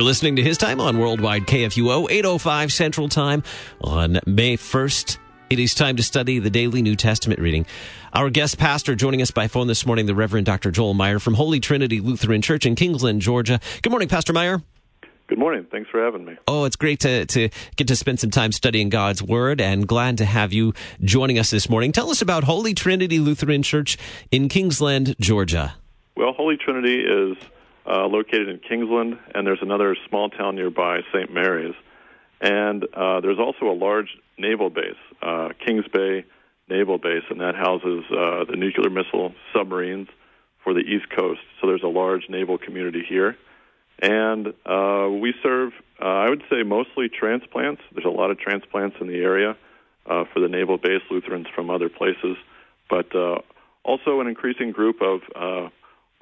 You're listening to His Time on Worldwide KFUO, 8:05 Central Time on May 1st. It is time to study the daily New Testament reading. Our guest pastor joining us by phone this morning, the Reverend Dr. Joel Meyer from Holy Trinity Lutheran Church in Kingsland, Georgia. Good morning, Pastor Meyer. Good morning. Thanks for having me. Oh, it's great to get to spend some time studying God's Word, and glad to have you joining us this morning. Tell us about Holy Trinity Lutheran Church in Kingsland, Georgia. Well, Holy Trinity is located in Kingsland, and there's another small town nearby, St. Mary's. And there's also a large naval base, Kings Bay Naval Base, and that houses the nuclear missile submarines for the East Coast. So there's a large naval community here. And we serve, I would say, mostly transplants. There's a lot of transplants in the area for the naval base, Lutherans from other places, but also an increasing group of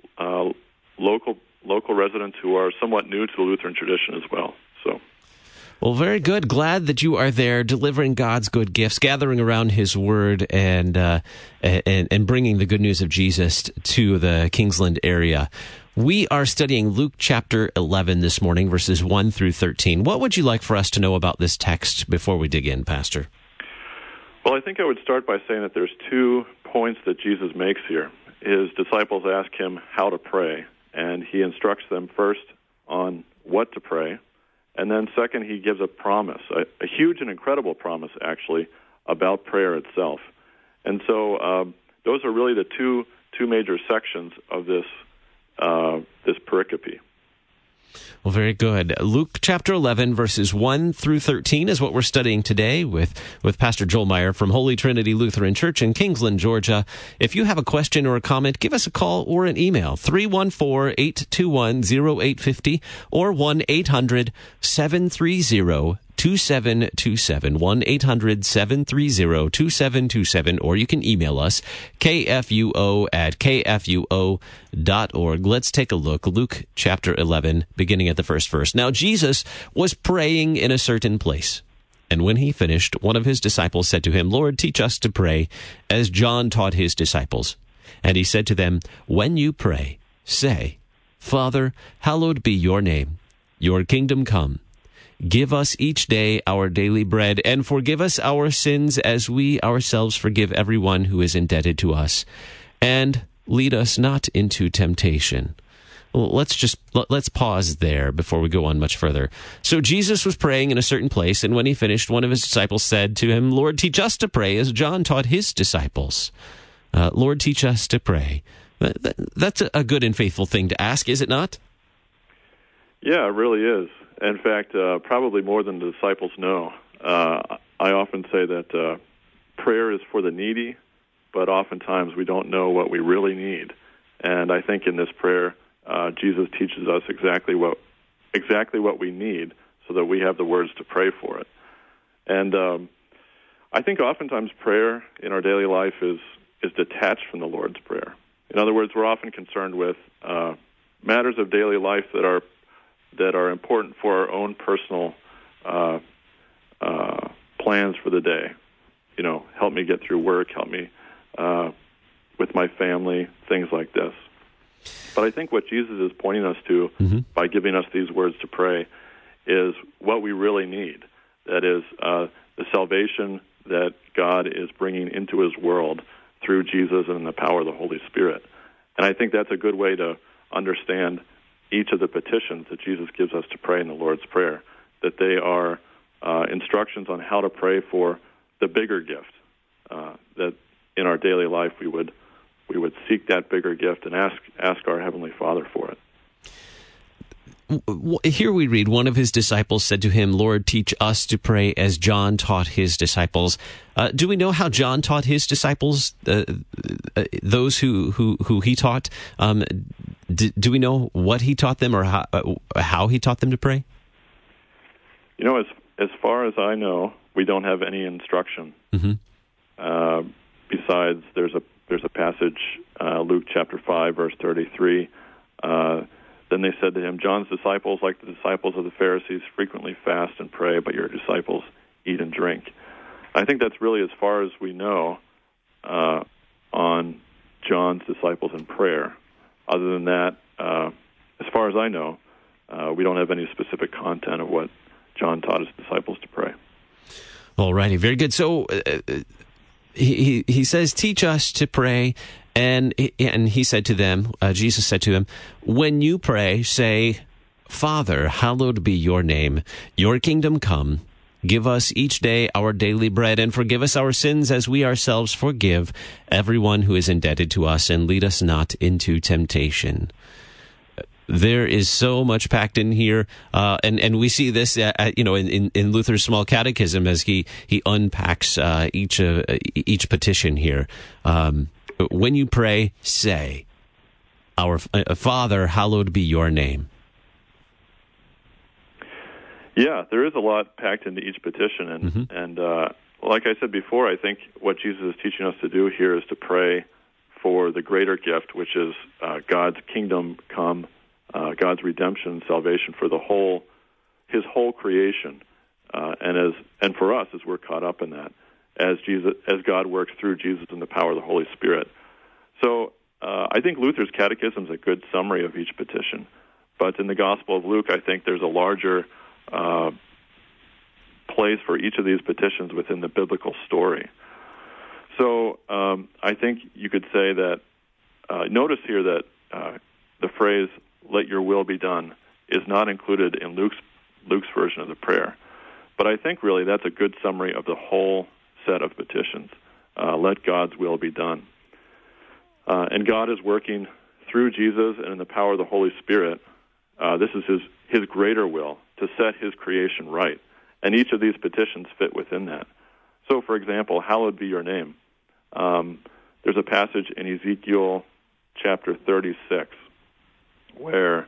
local residents who are somewhat new to the Lutheran tradition as well. Well, very good. Glad that you are there delivering God's good gifts, gathering around His Word, and bringing the good news of Jesus to the Kingsland area. We are studying Luke chapter 11 this morning, verses 1 through 13. What would you like for us to know about this text before we dig in, Pastor? Well, I think I would start by saying that there's 2 points that Jesus makes here. His disciples ask Him how to pray, and He instructs them first on what to pray. And then second, He gives a promise, a huge and incredible promise, actually, about prayer itself. And so those are really the two major sections of this pericope. Well, very good. Luke chapter 11, verses 1 through 13 is what we're studying today with Pastor Joel Meyer from Holy Trinity Lutheran Church in Kingsland, Georgia. If you have a question or a comment, give us a call or an email, 314-821-0850 or 1-800-730-2727, 1-800-730-2727, or you can email us, kfuo@kfuo.org. Let's take a look. Luke chapter 11, beginning at the first verse. Now Jesus was praying in a certain place, and when he finished, one of his disciples said to him, Lord, teach us to pray, as John taught his disciples. And he said to them, when you pray, say, Father, hallowed be your name. Your kingdom come. Give us each day our daily bread, and forgive us our sins as we ourselves forgive everyone who is indebted to us. And lead us not into temptation. Well, let's pause there before we go on much further. So Jesus was praying in a certain place, and when he finished, one of his disciples said to him, Lord, teach us to pray, as John taught his disciples. Lord, teach us to pray. That's a good and faithful thing to ask, is it not? Yeah, it really is. In fact, probably more than the disciples know. I often say that prayer is for the needy, but oftentimes we don't know what we really need. And I think in this prayer, Jesus teaches us exactly what we need, so that we have the words to pray for it. And I think oftentimes prayer in our daily life is detached from the Lord's Prayer. In other words, we're often concerned with matters of daily life that are important for our own personal plans for the day. You know, help me get through work, help me with my family, things like this. But I think what Jesus is pointing us to by giving us these words to pray is what we really need. That is the salvation that God is bringing into His world through Jesus and in the power of the Holy Spirit. And I think that's a good way to understand each of the petitions that Jesus gives us to pray in the Lord's Prayer, that they are instructions on how to pray for the bigger gift, that in our daily life we would seek that bigger gift and ask our Heavenly Father for it. Here we read, one of his disciples said to him, Lord, teach us to pray as John taught his disciples. Do we know how John taught his disciples, those who he taught? Do we know what he taught them or how he taught them to pray? You know, as far as I know, we don't have any instruction. Besides, there's a passage, Luke chapter 5, verse 33. Then they said to him, John's disciples, like the disciples of the Pharisees, frequently fast and pray, but your disciples eat and drink. I think that's really as far as we know on John's disciples in prayer. Other than that, as far as I know, we don't have any specific content of what John taught his disciples to pray. All righty, very good. So he says, teach us to pray, and he said to them, Jesus said to him, when you pray, say, Father, hallowed be your name, your kingdom come. Give us each day our daily bread, and forgive us our sins as we ourselves forgive everyone who is indebted to us, and lead us not into temptation. There is so much packed in here, and we see this, in Luther's Small Catechism as he unpacks each petition here. When you pray, say, "Our Father, hallowed be your name." Yeah, there is a lot packed into each petition, and like I said before, I think what Jesus is teaching us to do here is to pray for the greater gift, which is God's kingdom come, God's redemption and salvation for His whole creation, and for us as we're caught up in that, as God works through Jesus in the power of the Holy Spirit. So I think Luther's Catechism is a good summary of each petition, but in the Gospel of Luke, I think there's a larger place for each of these petitions within the biblical story. So I think you could say that, notice here that the phrase, let your will be done, is not included in Luke's version of the prayer. But I think really that's a good summary of the whole set of petitions. Let God's will be done. And God is working through Jesus and in the power of the Holy Spirit. This is his greater will to set his creation right. And each of these petitions fit within that. So, for example, hallowed be your name. There's a passage in Ezekiel chapter 36 where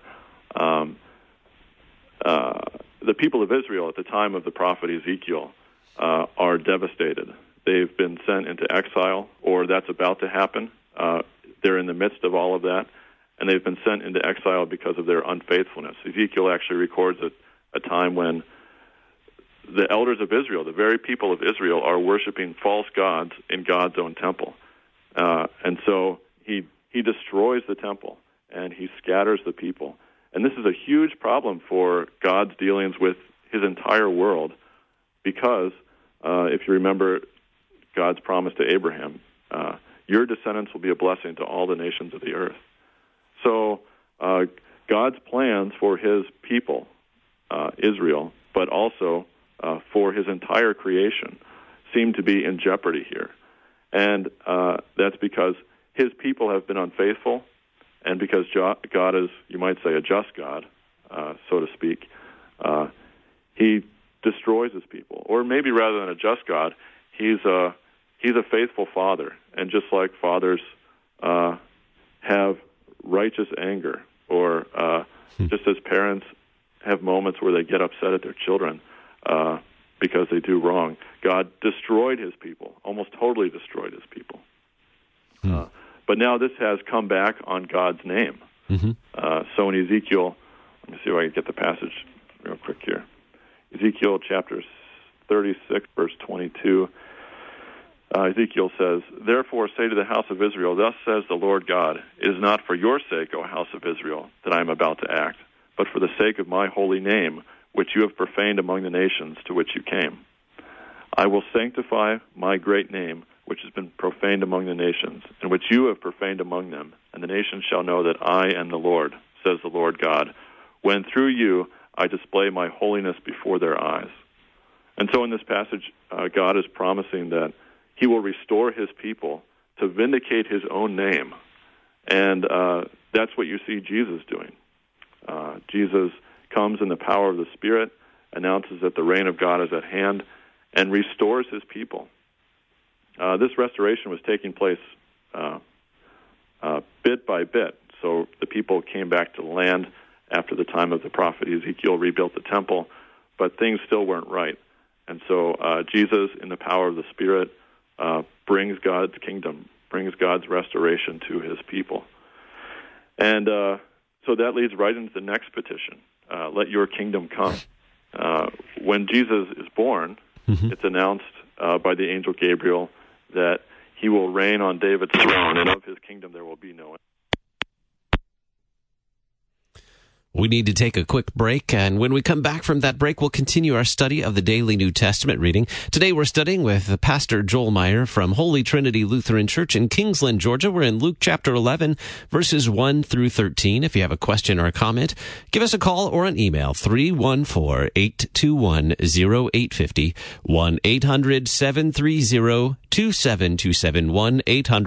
the people of Israel at the time of the prophet Ezekiel are devastated. They've been sent into exile, or that's about to happen. They're in the midst of all of that, and they've been sent into exile because of their unfaithfulness. Ezekiel actually records a time when the elders of Israel, the very people of Israel, are worshiping false gods in God's own temple. And so he destroys the temple, and he scatters the people. And this is a huge problem for God's dealings with his entire world because, if you remember God's promise to Abraham, your descendants will be a blessing to all the nations of the earth. So God's plans for his people, Israel, but also for his entire creation, seem to be in jeopardy here. And that's because his people have been unfaithful, and because God is, you might say, a just God, so to speak, he destroys his people. Or maybe rather than a just God, he's a faithful father. And just like fathers have righteous anger, or just as parents have moments where they get upset at their children because they do wrong, God destroyed his people, almost totally destroyed his people. But now this has come back on God's name. So in Ezekiel, let me see if I can get the passage real quick here. Ezekiel chapter 36, verse 22. Ezekiel says, "Therefore say to the house of Israel, thus says the Lord God, it is not for your sake, O house of Israel, that I am about to act, but for the sake of my holy name, which you have profaned among the nations to which you came. I will sanctify my great name, which has been profaned among the nations, and which you have profaned among them, and the nations shall know that I am the Lord, says the Lord God, when through you I display my holiness before their eyes." And so in this passage, God is promising that he will restore his people to vindicate his own name. And that's what you see Jesus doing. Jesus comes in the power of the Spirit, announces that the reign of God is at hand, and restores his people. This restoration was taking place bit by bit. So the people came back to the land after the time of the prophet Ezekiel, rebuilt the temple, but things still weren't right. And so Jesus, in the power of the Spirit, brings God's kingdom, brings God's restoration to his people. And so that leads right into the next petition, let your kingdom come. When Jesus is born, it's announced by the angel Gabriel that he will reign on David's throne, and of his kingdom there will be no end. We need to take a quick break, and when we come back from that break, we'll continue our study of the daily New Testament reading. Today we're studying with Pastor Joel Meyer from Holy Trinity Lutheran Church in Kingsland, Georgia. We're in Luke chapter 11, verses 1 through 13. If you have a question or a comment, give us a call or an email, 314-821-0850, 1-800-730-2727,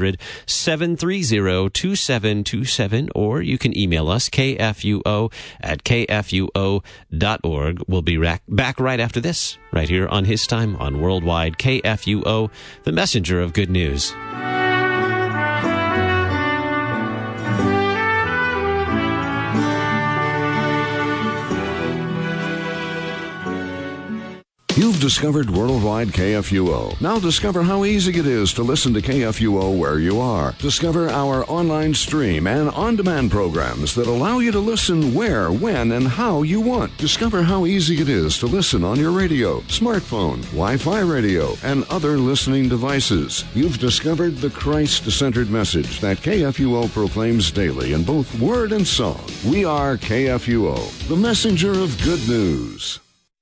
1-800-730-2727, or you can email us, kfuo@kfuo.org. We'll be back right after this, right here on His Time on Worldwide KFUO, the messenger of good news. You've discovered Worldwide KFUO. Now discover how easy it is to listen to KFUO where you are. Discover our online stream and on-demand programs that allow you to listen where, when, and how you want. Discover how easy it is to listen on your radio, smartphone, Wi-Fi radio, and other listening devices. You've discovered the Christ-centered message that KFUO proclaims daily in both word and song. We are KFUO, the messenger of good news.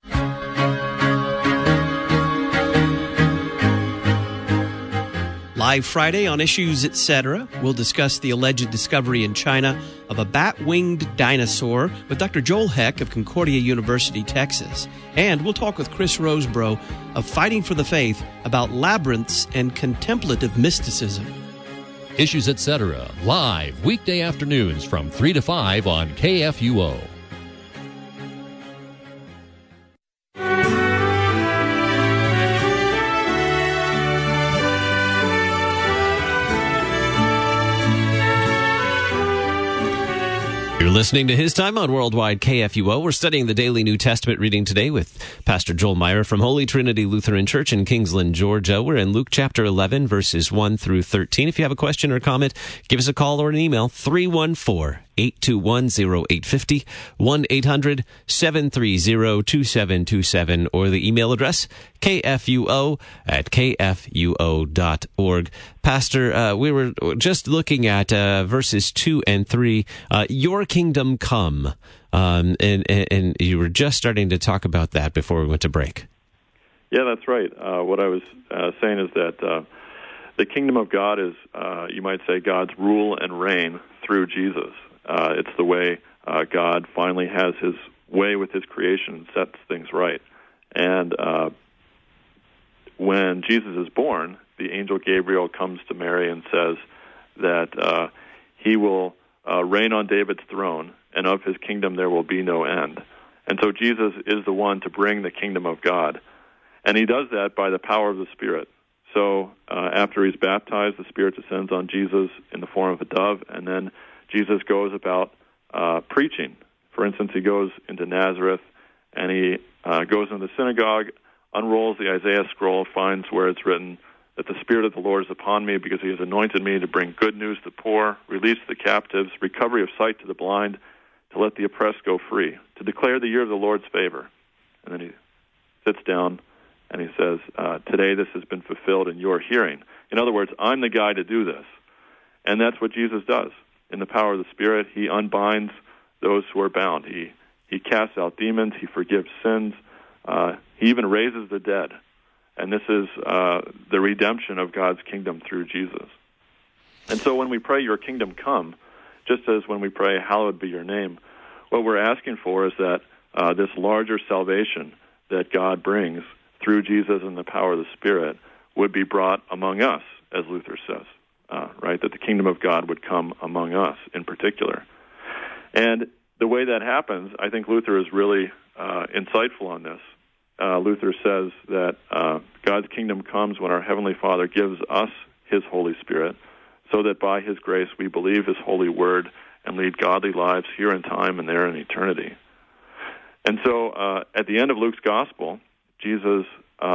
Live Friday on Issues Etc., we'll discuss the alleged discovery in China of a bat-winged dinosaur with Dr. Joel Heck of Concordia University, Texas. And we'll talk with Chris Rosebrough of Fighting for the Faith about labyrinths and contemplative mysticism. Issues Etc., live weekday afternoons from 3 to 5 on KFUO. You're listening to His Time on Worldwide KFUO. We're studying the daily New Testament reading today with Pastor Joel Meyer from Holy Trinity Lutheran Church in Kingsland, Georgia. We're in Luke chapter 11, verses 1 through 13. If you have a question or comment, give us a call or an email, 314-821-0850, 1-800-730-2727, or the email address, kfuo@kfuo.org. Pastor, we were just looking at verses 2 and 3, your kingdom come, and you were just starting to talk about that before we went to break. Yeah, that's right. What I was saying is that the kingdom of God is, you might say, God's rule and reign through Jesus. It's the way God finally has His way with His creation and sets things right. And when Jesus is born, the angel Gabriel comes to Mary and says that he will reign on David's throne, and of his kingdom there will be no end. And so Jesus is the one to bring the kingdom of God. And He does that by the power of the Spirit. So after He's baptized, the Spirit descends on Jesus in the form of a dove, and then Jesus goes about preaching. For instance, He goes into Nazareth, and He goes into the synagogue, unrolls the Isaiah scroll, finds where it's written that the Spirit of the Lord is upon me because He has anointed me to bring good news to the poor, release the captives, recovery of sight to the blind, to let the oppressed go free, to declare the year of the Lord's favor. And then He sits down and He says, today this has been fulfilled in your hearing. In other words, I'm the guy to do this. And that's what Jesus does. In the power of the Spirit, He unbinds those who are bound. He casts out demons. He forgives sins. He even raises the dead. And this is the redemption of God's kingdom through Jesus. And so when we pray, your kingdom come, just as when we pray, hallowed be your name, what we're asking for is that this larger salvation that God brings through Jesus and the power of the Spirit would be brought among us, as Luther says, right? That the kingdom of God would come among us in particular. And the way that happens, I think Luther is really insightful on this. Luther says that God's kingdom comes when our Heavenly Father gives us His Holy Spirit, so that by His grace we believe His holy word and lead godly lives here in time and there in eternity. And so at the end of Luke's gospel, Jesus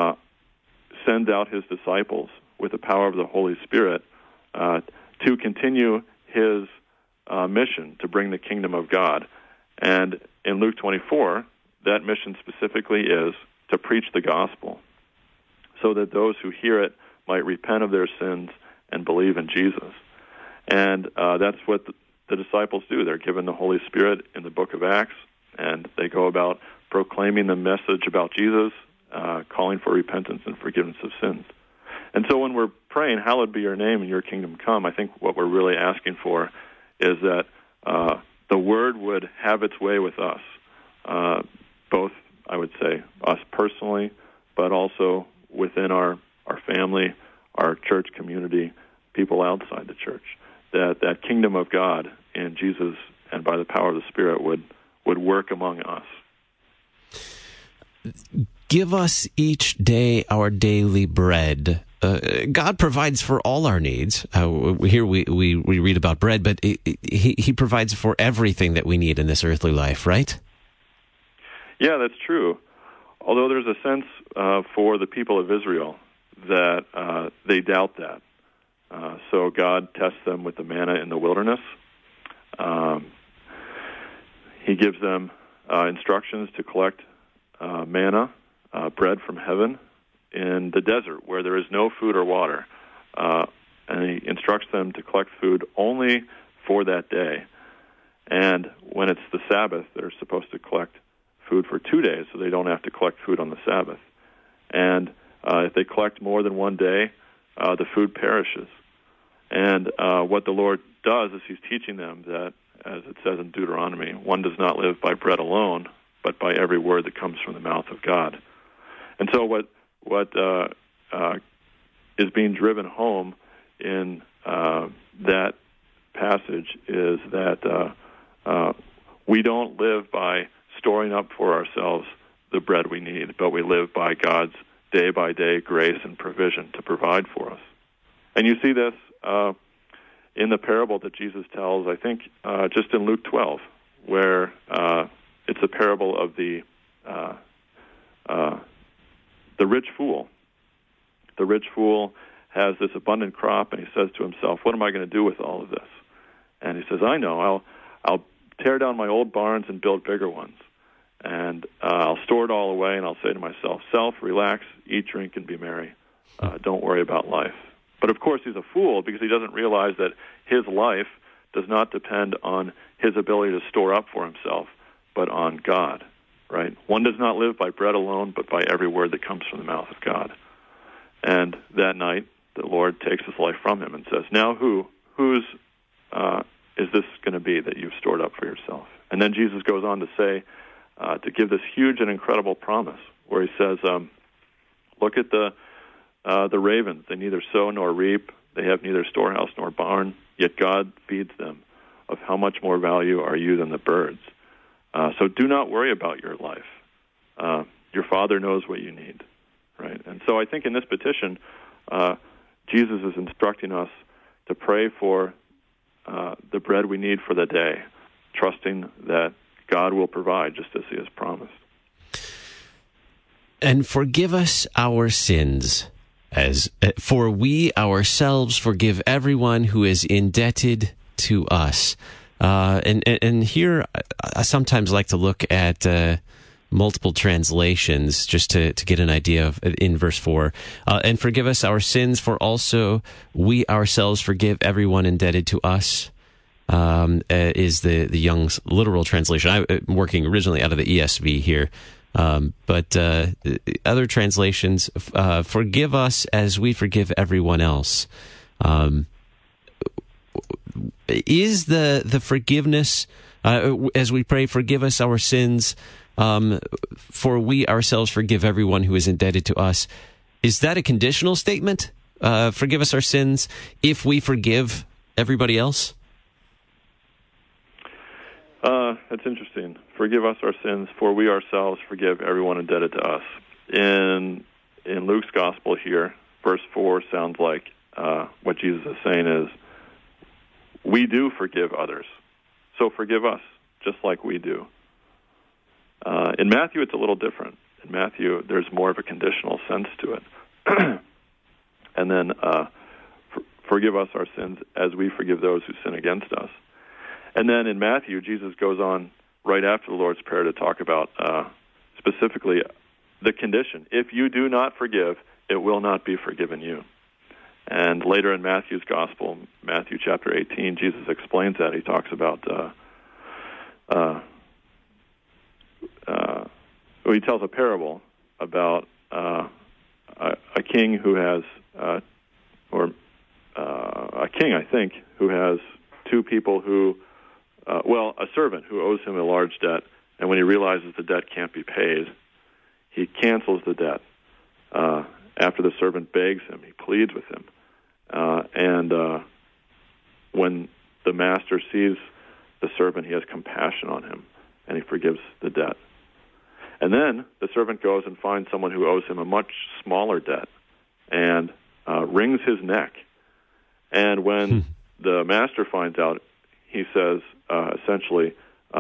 sends out His disciples with the power of the Holy Spirit to continue His mission to bring the kingdom of God. And in Luke 24, that mission specifically is to preach the gospel so that those who hear it might repent of their sins and believe in Jesus. And that's what the disciples do. They're given the Holy Spirit in the book of Acts, and they go about proclaiming the message about Jesus, calling for repentance and forgiveness of sins. And so when we're praying, hallowed be your name and your kingdom come, I think what we're really asking for is that the Word would have its way with us, both, I would say, us personally, but also within our family, our church community, people outside the church, that kingdom of God in Jesus and by the power of the Spirit would work among us. Give us each day our daily bread. God provides for all our needs. Here we read about bread, but he provides for everything that we need in this earthly life, right? Yeah, that's true. Although there's a sense for the people of Israel that they doubt that. So God tests them with the manna in the wilderness. He gives them instructions to collect manna, bread from heaven, in the desert where there is no food or water. And he instructs them to collect food only for that day. And when it's the Sabbath, they're supposed to collect food for 2 days so they don't have to collect food on the Sabbath. And if they collect more than one day, the food perishes. And what the Lord does is he's teaching them that, as it says in Deuteronomy, one does not live by bread alone, but by every word that comes from the mouth of God. And so what is being driven home in that passage is that we don't live by storing up for ourselves the bread we need, but we live by God's day-by-day grace and provision to provide for us. And you see this in the parable that Jesus tells, I think, just in Luke 12, where it's a parable of the rich fool. The rich fool has this abundant crop, and he says to himself, what am I going to do with all of this? And he says, I know, I'll tear down my old barns and build bigger ones. And I'll store it all away, and I'll say to myself, self, relax, eat, drink, and be merry. Don't worry about life. But of course he's a fool because he doesn't realize that his life does not depend on his ability to store up for himself, but on God, right? One does not live by bread alone, but by every word that comes from the mouth of God. And that night, the Lord takes his life from him and says, now whose is this going to be that you've stored up for yourself? And then Jesus goes on to say, to give this huge and incredible promise, where he says, look at the ravens. They neither sow nor reap. They have neither storehouse nor barn, yet God feeds them. Of how much more value are you than the birds? So do not worry about your life. Your Father knows what you need, right? And so I think in this petition, Jesus is instructing us to pray for the bread we need for the day, trusting that God will provide just as he has promised. And forgive us our sins, for we ourselves forgive everyone who is indebted to us. And here I sometimes like to look at multiple translations just to get an idea of in verse 4. And forgive us our sins, for also we ourselves forgive everyone indebted to us. Is the Young's literal translation. I'm working originally out of the ESV here. But other translations, forgive us as we forgive everyone else. Is the forgiveness, as we pray, forgive us our sins, for we ourselves forgive everyone who is indebted to us, is that a conditional statement? Forgive us our sins if we forgive everybody else? That's interesting. Forgive us our sins, for we ourselves forgive everyone indebted to us. In Luke's gospel here, verse 4 sounds like what Jesus is saying is, we do forgive others, so forgive us, just like we do. In Matthew, it's a little different. In Matthew, there's more of a conditional sense to it. And then, forgive us our sins as we forgive those who sin against us. And then in Matthew, Jesus goes on right after the Lord's Prayer to talk about specifically the condition. If you do not forgive, it will not be forgiven you. And later in Matthew's Gospel, Matthew chapter 18, Jesus explains that. He talks about, he tells a parable about a king who has, a king, I think, who has two people who, a servant who owes him a large debt, and when he realizes the debt can't be paid, he cancels the debt. After the servant begs him, he pleads with him. And when the master sees the servant, he has compassion on him, and he forgives the debt. And then the servant goes and finds someone who owes him a much smaller debt and wrings his neck. And when the master finds out, he says, essentially,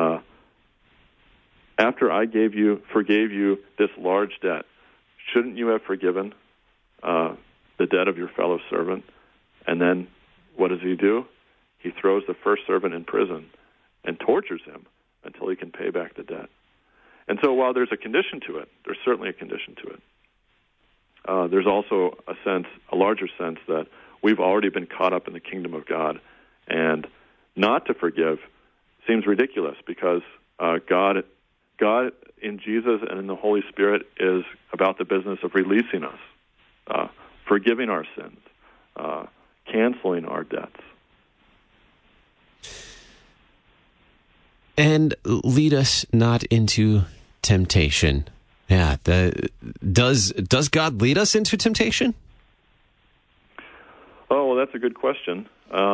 after I forgave you this large debt, shouldn't you have forgiven the debt of your fellow servant? And then what does he do? He throws the first servant in prison and tortures him until he can pay back the debt. And so while there's a condition to it, there's certainly a condition to it, there's also a larger sense that we've already been caught up in the kingdom of God, and not to forgive seems ridiculous because God in Jesus and in the Holy Spirit is about the business of releasing us, forgiving our sins, canceling our debts. And lead us not into temptation. Yeah, does God lead us into temptation? Oh, well, that's a good question.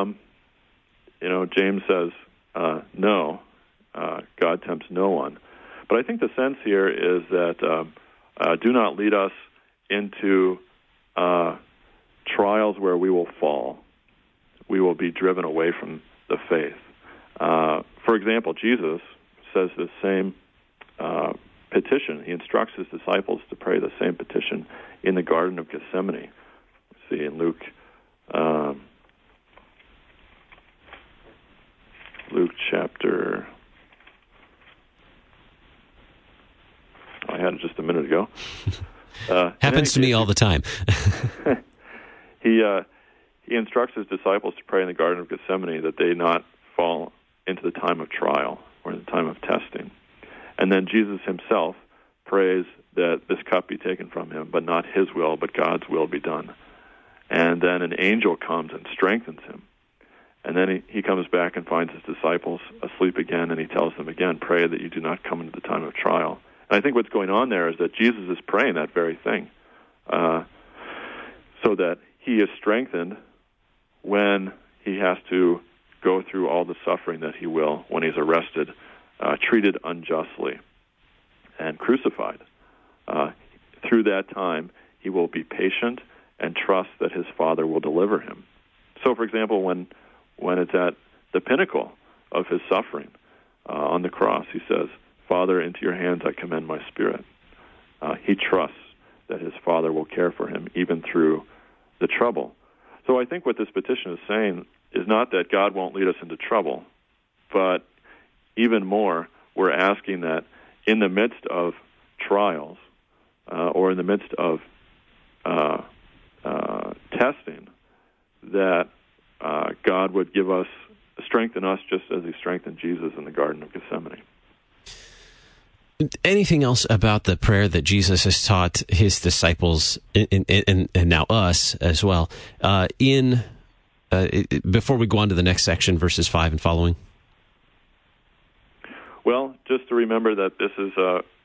James says, no, God tempts no one. But I think the sense here is that do not lead us into trials where we will fall. We will be driven away from the faith. For example, Jesus says the same petition. He instructs his disciples to pray the same petition in the Garden of Gethsemane. See in Luke chapter... I had it just a minute ago. Happens to me all the time. He instructs his disciples to pray in the Garden of Gethsemane that they not fall into the time of trial or in the time of testing. And then Jesus himself prays that this cup be taken from him, but not his will, but God's will be done. And then an angel comes and strengthens him. And then he comes back and finds his disciples asleep again, and he tells them again, pray that you do not come into the time of trial. And I think what's going on there is that Jesus is praying that very thing, so that he is strengthened when he has to go through all the suffering that he will when he's arrested, treated unjustly, and crucified. Through that time, he will be patient and trust that his Father will deliver him. So, for example, when it's at the pinnacle of his suffering on the cross, he says, Father, into your hands I commend my spirit. He trusts that his Father will care for him even through the trouble. So I think what this petition is saying is not that God won't lead us into trouble, but even more, we're asking that in the midst of trials or in the midst of testing, that God would strengthen us just as he strengthened Jesus in the Garden of Gethsemane. Anything else about the prayer that Jesus has taught his disciples and now us as well before we go on to the next section, verses 5 and following? Well, just to remember that this is,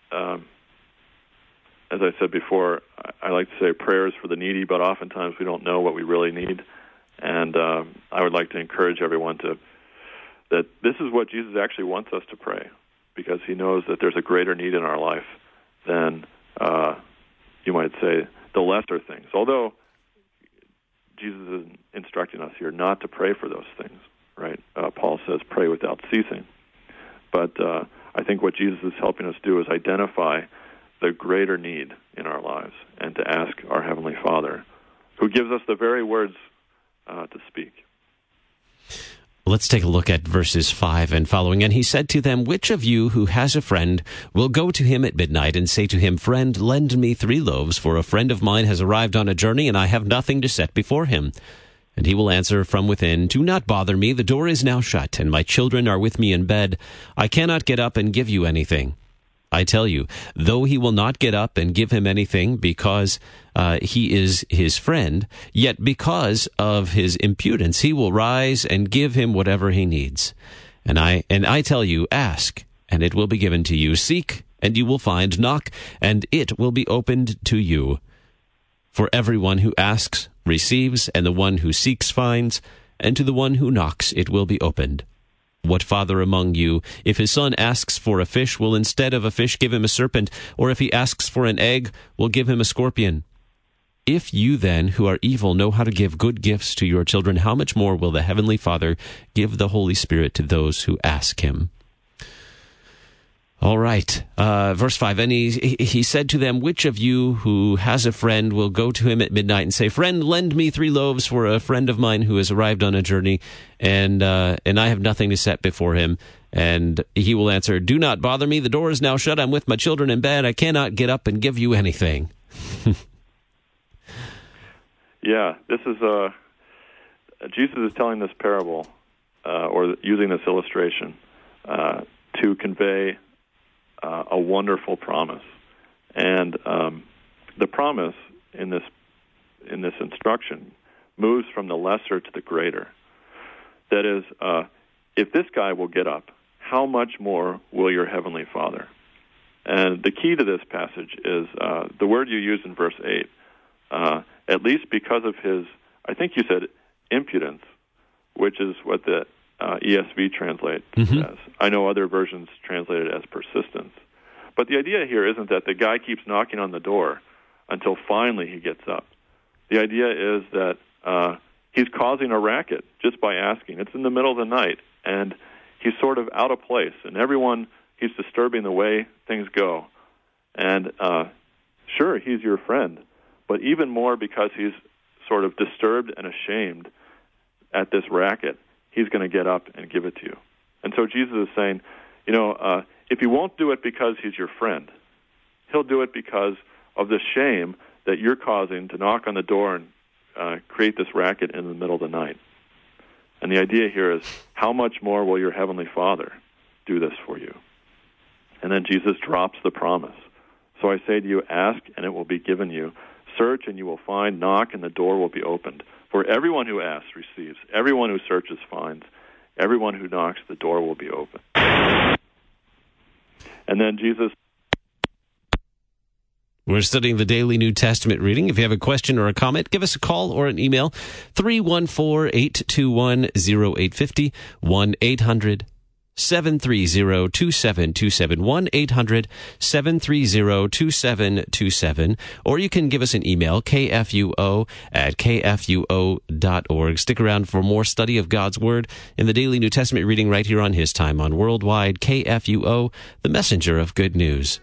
as I said before, I like to say prayers for the needy, but oftentimes we don't know what we really need. And I would like to encourage everyone that this is what Jesus actually wants us to pray, because he knows that there's a greater need in our life than, you might say, the lesser things. Although Jesus is instructing us here not to pray for those things, right? Paul says pray without ceasing. But I think what Jesus is helping us do is identify the greater need in our lives and to ask our Heavenly Father, who gives us the very words to speak. Let's take a look at verses 5 and following. And he said to them, which of you who has a friend will go to him at midnight and say to him, friend, lend me 3 loaves, for a friend of mine has arrived on a journey, and I have nothing to set before him. And he will answer from within, do not bother me, the door is now shut, and my children are with me in bed. I cannot get up and give you anything. I tell you, though he will not get up and give him anything because he is his friend, yet because of his impudence he will rise and give him whatever he needs. And I tell you, ask, and it will be given to you. Seek, and you will find. Knock, and it will be opened to you. For everyone who asks receives, and the one who seeks finds, and to the one who knocks it will be opened. What father among you, if his son asks for a fish, will instead of a fish give him a serpent? Or if he asks for an egg, will give him a scorpion? If you then, who are evil, know how to give good gifts to your children, how much more will the Heavenly Father give the Holy Spirit to those who ask him? All right, verse 5, and he said to them, which of you who has a friend will go to him at midnight and say, friend, lend me 3 loaves for a friend of mine who has arrived on a journey, and I have nothing to set before him. And he will answer, do not bother me, the door is now shut, I'm with my children in bed, I cannot get up and give you anything. Yeah, this is Jesus is telling this parable, or using this illustration, to convey a wonderful promise. And the promise in this instruction moves from the lesser to the greater. That is, if this guy will get up, how much more will your Heavenly Father? And the key to this passage is the word you use in verse 8. At least because of his, I think you said impudence, which is what the ESV translates as. I know other versions translate it as persistence. But the idea here isn't that the guy keeps knocking on the door until finally he gets up. The idea is that he's causing a racket just by asking. It's in the middle of the night, and he's sort of out of place, and he's disturbing the way things go. And sure, he's your friend, but even more because he's sort of disturbed and ashamed at this racket, he's going to get up and give it to you. And so Jesus is saying, if he won't do it because he's your friend, he'll do it because of the shame that you're causing to knock on the door and create this racket in the middle of the night. And the idea here is, how much more will your Heavenly Father do this for you? And then Jesus drops the promise. So I say to you, ask, and it will be given you. Search, and you will find. Knock, and the door will be opened. For everyone who asks receives. Everyone who searches finds. Everyone who knocks, the door will be opened. And then Jesus... We're studying the Daily New Testament reading. If you have a question or a comment, give us a call or an email. 314-821-0850, 1-800-730-2727, 1-800-730-2727. Or you can give us an email, kfuo@kfuo.org. Stick around for more study of God's Word in the Daily New Testament reading right here on His Time on Worldwide KFUO, the messenger of good news.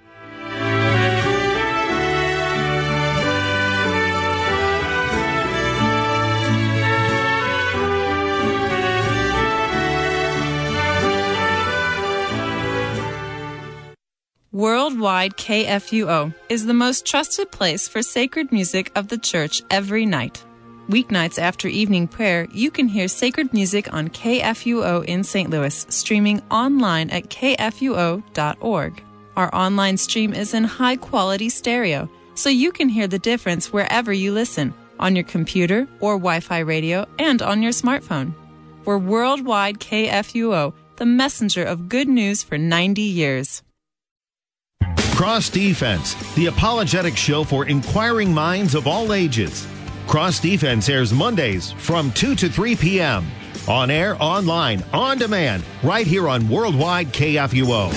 Worldwide KFUO is the most trusted place for sacred music of the church every night. Weeknights after evening prayer, you can hear sacred music on KFUO in St. Louis, streaming online at kfuo.org. Our online stream is in high-quality stereo, so you can hear the difference wherever you listen, on your computer or Wi-Fi radio, and on your smartphone. We're Worldwide KFUO, the messenger of good news for 90 years. Cross Defense, the apologetic show for inquiring minds of all ages. Cross Defense airs Mondays from 2 to 3 p.m. On air, online, on demand, right here on Worldwide KFUO.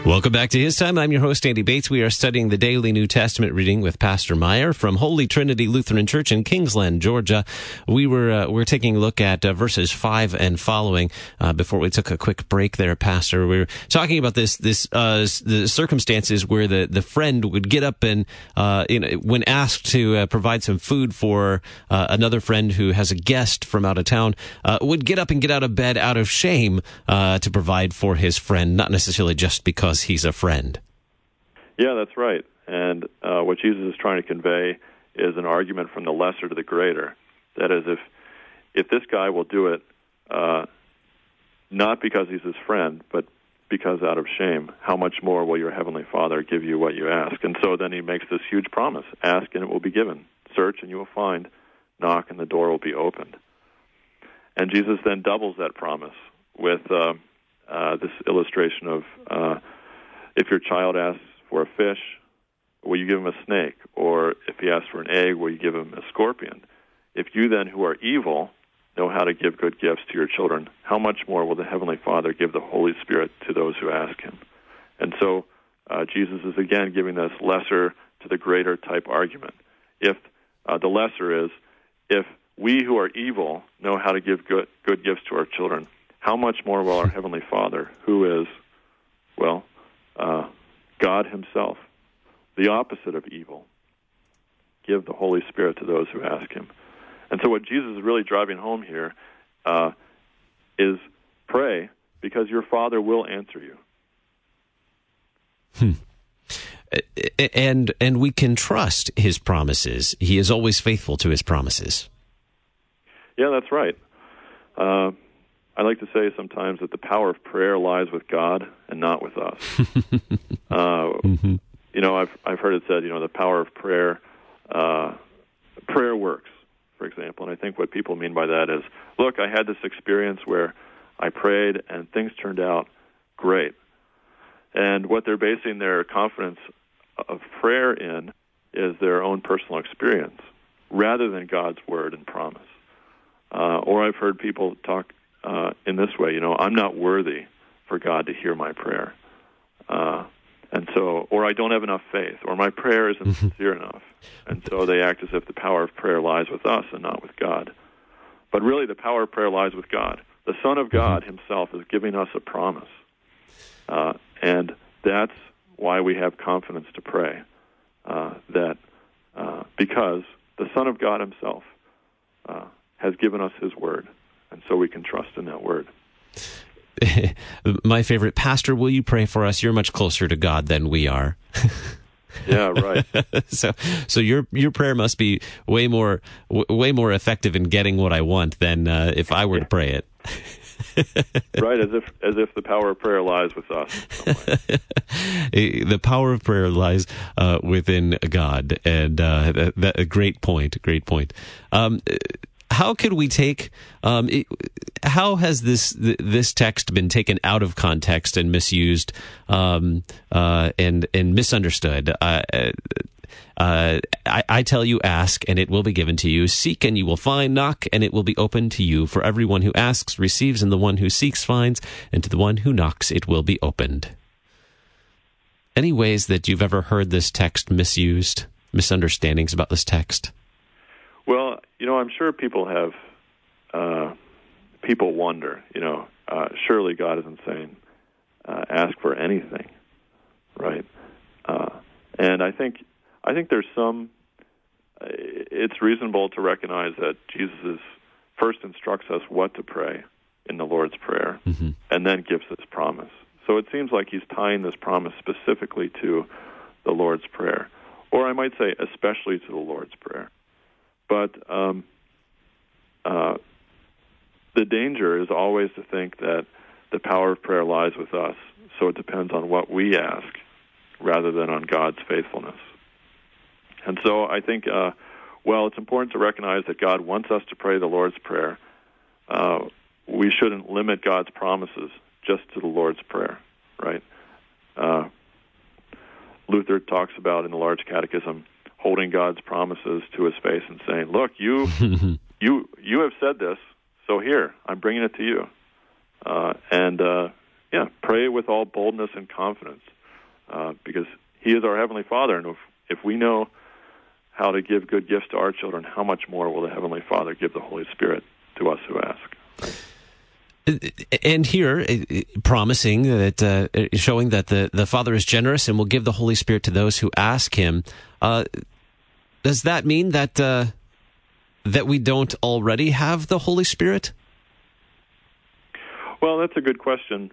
Welcome back to His Time. I'm your host, Andy Bates. We are studying the daily New Testament reading with Pastor Meyer from Holy Trinity Lutheran Church in Kingsland, Georgia. We're taking a look at verses 5 and following. Before we took a quick break there, Pastor, we were talking about the circumstances where the friend would get up and when asked to provide some food for another friend who has a guest from out of town, would get up and get out of bed out of shame to provide for his friend, not necessarily just because he's a friend. Yeah, that's right. And what Jesus is trying to convey is an argument from the lesser to the greater. That is, if this guy will do it not because he's his friend, but because out of shame, how much more will your heavenly Father give you what you ask? And so then he makes this huge promise. Ask and it will be given. Search and you will find. Knock and the door will be opened. And Jesus then doubles that promise with this illustration of if your child asks for a fish, will you give him a snake? Or if he asks for an egg, will you give him a scorpion? If you then, who are evil, know how to give good gifts to your children, how much more will the Heavenly Father give the Holy Spirit to those who ask him? And so Jesus is again giving this lesser to the greater type argument. If the lesser is, if we who are evil know how to give good gifts to our children, how much more will our Heavenly Father, who is, God himself, the opposite of evil, give the Holy Spirit to those who ask him? And so what Jesus is really driving home here is pray because your Father will answer you. And we can trust his promises. He is always faithful to his promises. Yeah, that's right. I like to say sometimes that the power of prayer lies with God and not with us. You know, I've heard it said, the power of prayer, prayer works, for example. And I think what people mean by that is, look, I had this experience where I prayed and things turned out great. And what they're basing their confidence of prayer in is their own personal experience rather than God's word and promise. Or I've heard people talk in this way, I'm not worthy for God to hear my prayer. And so, or I don't have enough faith, or my prayer isn't sincere enough. And so they act as if the power of prayer lies with us and not with God. But really the power of prayer lies with God. The Son of God himself is giving us a promise. And that's why we have confidence to pray, because the Son of God himself has given us his word. And so we can trust in that word. My favorite, Pastor, will you pray for us? You're much closer to God than we are. Yeah, right. So your prayer must be way more effective in getting what I want than if I were to pray it. Right, as if the power of prayer lies with us. The power of prayer lies within God, and a great point. Great point. How could we take? How has this text been taken out of context and misused and misunderstood? I tell you, ask, and it will be given to you. Seek, and you will find. Knock, and it will be opened to you. For everyone who asks receives, and the one who seeks finds, and to the one who knocks it will be opened. Any ways that you've ever heard this text misused, misunderstandings about this text? Well, I'm sure people have, people wonder, surely God isn't saying, ask for anything, right? And I think there's it's reasonable to recognize that Jesus first instructs us what to pray in the Lord's Prayer, and then gives this promise. So it seems like he's tying this promise specifically to the Lord's Prayer, or I might say especially to the Lord's Prayer. But the danger is always to think that the power of prayer lies with us, so it depends on what we ask rather than on God's faithfulness. And so I think, it's important to recognize that God wants us to pray the Lord's Prayer. We shouldn't limit God's promises just to the Lord's Prayer, right? Luther talks about in the Large Catechism holding God's promises to his face and saying, look, you have said this, so here, I'm bringing it to you. Pray with all boldness and confidence, because He is our Heavenly Father, and if we know how to give good gifts to our children, how much more will the Heavenly Father give the Holy Spirit to us who ask? And here, promising that, showing that the Father is generous and will give the Holy Spirit to those who ask Him. Does that mean that that we don't already have the Holy Spirit? Well, that's a good question.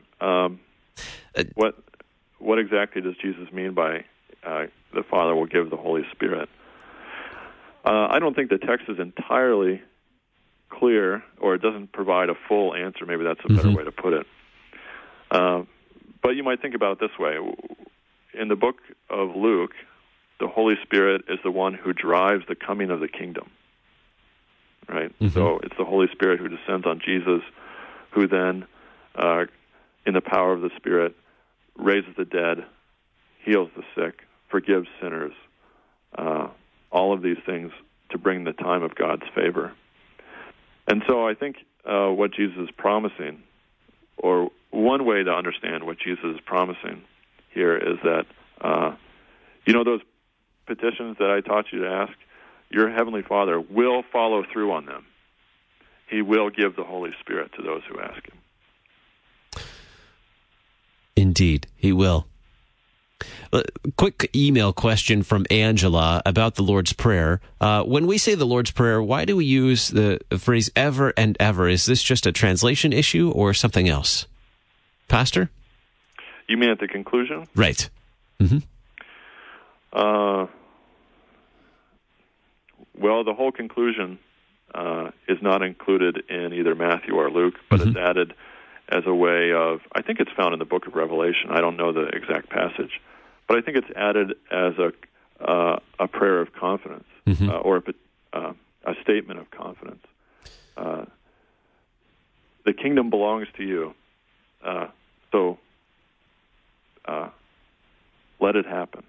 What exactly does Jesus mean by the Father will give the Holy Spirit? I don't think the text is entirely clear, or it doesn't provide a full answer. Maybe that's a better way to put it. But you might think about it this way. In the book of Luke, the Holy Spirit is the one who drives the coming of the kingdom. Right? So it's the Holy Spirit who descends on Jesus, who then, in the power of the Spirit, raises the dead, heals the sick, forgives sinners, all of these things to bring the time of God's favor. And so I think what Jesus is promising, or one way to understand what Jesus is promising here, is that, those petitions that I taught you to ask, your Heavenly Father will follow through on them. He will give the Holy Spirit to those who ask Him. Indeed, He will. Quick email question from Angela about the Lord's Prayer. When we say the Lord's Prayer, why do we use the phrase ever and ever? Is this just a translation issue or something else? Pastor? You mean at the conclusion? Right. Well, the whole conclusion is not included in either Matthew or Luke, but it's added as a way of, I think it's found in the book of Revelation. I don't know the exact passage, but I think it's added as a prayer of confidence, or a statement of confidence. The kingdom belongs to you, so let it happen.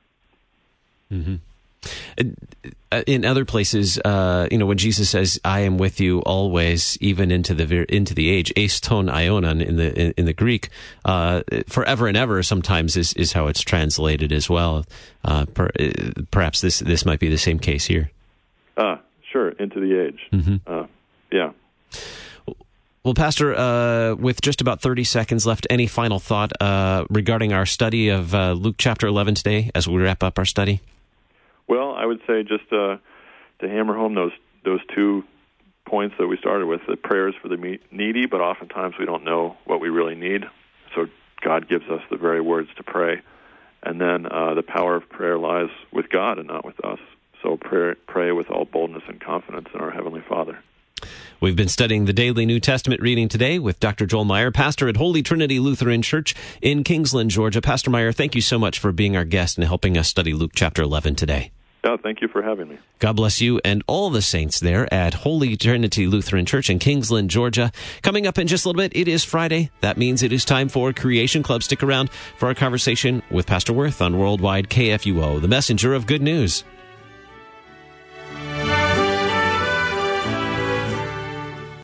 In other places, when Jesus says, "I am with you always, even into the age," eis ton aionon in the Greek, forever and ever sometimes is how it's translated as well. Perhaps this might be the same case here. Sure, into the age. Yeah. Well, Pastor, with just about 30 seconds left, any final thought regarding our study of Luke chapter 11 today as we wrap up our study? Well, I would say just to hammer home those 2 points that we started with, the prayers for the needy, but oftentimes we don't know what we really need. So God gives us the very words to pray. And then the power of prayer lies with God and not with us. So pray with all boldness and confidence in our Heavenly Father. We've been studying the Daily New Testament reading today with Dr. Joel Meyer, pastor at Holy Trinity Lutheran Church in Kingsland, Georgia. Pastor Meyer, thank you so much for being our guest and helping us study Luke chapter 11 today. Yeah, thank you for having me. God bless you and all the saints there at Holy Trinity Lutheran Church in Kingsland, Georgia. Coming up in just a little bit, it is Friday. That means it is time for Creation Club. Stick around for our conversation with Pastor Wirth on Worldwide KFUO, the messenger of good news.